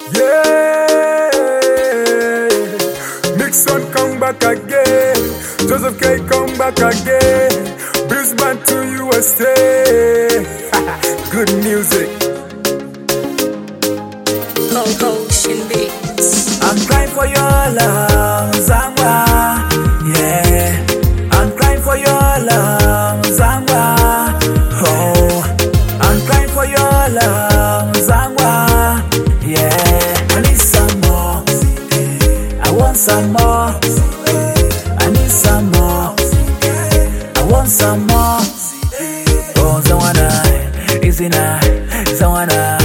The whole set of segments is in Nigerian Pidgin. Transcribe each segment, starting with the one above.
Yeah, Mixon come back again. Joseph K come back again. Brisbane to USA. Good music. Ocean Beats. I'm crying for your love, Zangwa. Yeah, I'm crying for your love, Zangwa. Oh, I'm crying for your love, Zangwa. Yeah, I need some more. I want some more. I need some more. I want some more. Oh, Zangwana, easy now, Zangwana.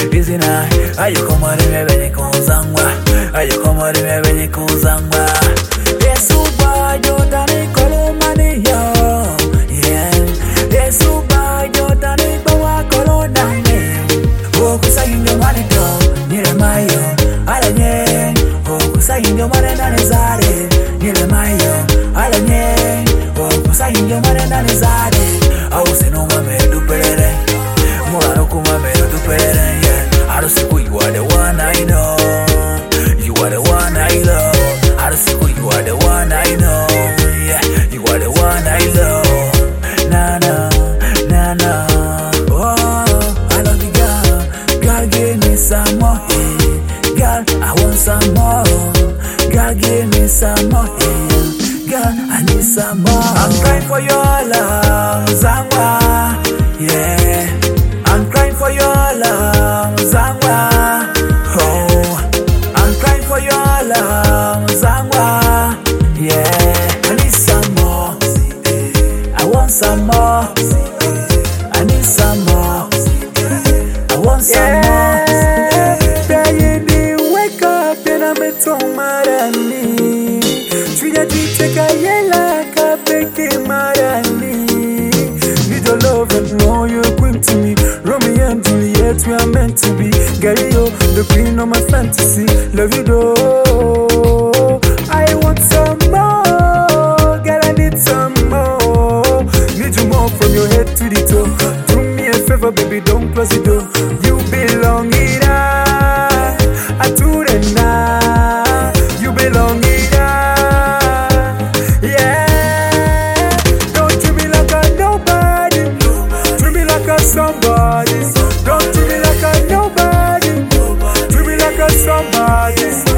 Ayo como dime ven con Zangwa. Ayo como dime ven con Zangwa. Yesuba yo dani kolomani yo. Yeah. Yesuba yo dani bawa kolonane. O kusainyo mane do nile mayo. Ala nye. O kusainyo mane nane zare. Nile mayo. Ala nye. O kusainyo mane nane zare. Au senuma me dupere. Mora kuma me dupere. I don't see who you are, the one I know. You are the one I love. I don't see who you are, the one I know. Yeah, you are the one I love. Nah, nah, nah, nah. Oh, I love you, girl. Girl, give me some more. Hey. Girl, I want some more. Girl, give me some more. Hey. Girl, I need some more. I'm crying for your love, Zangwa. Yeah, I'm crying for your love, Zangwa. Oh, I'm crying for your love, Zangwa. Yeah, I need some more. I want some more. I need some more. I want some more. Baby, wake up and I'm a tomarani. Tuya jiteka yela kapeke marani. Need your love and know you're queen to me. Romeo and Juliet, we are meant to be. Galileo, the queen of my fantasy. Love you though. I want some more. Girl, I need some more. Need you more from your head to the toe. Do me a favor, baby, don't close the door. You belong here. I do the now. You belong here. Yeah. Don't treat me like a nobody. Treat me like a somebody. Don't treat me like a nobody. Treat me like a somebody.